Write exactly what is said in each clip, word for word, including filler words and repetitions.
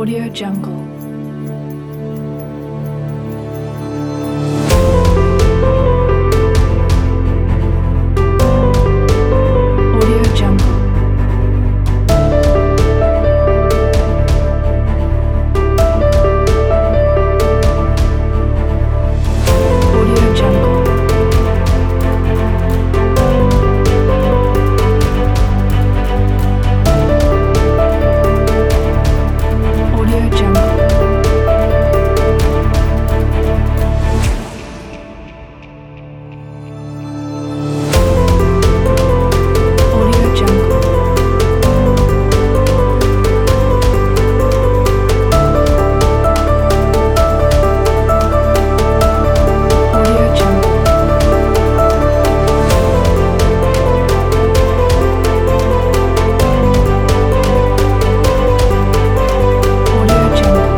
Audio Jungle. Audio Jungle. Audio Jungle. Audio Jungle. Audio Jungle. Audio Jungle. Audio Jungle.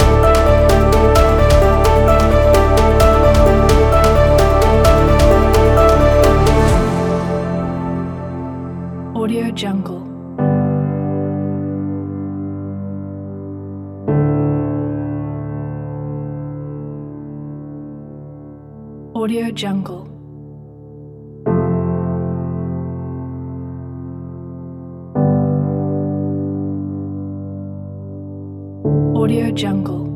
Audio Jungle. Audio Jungle. Audio Jungle.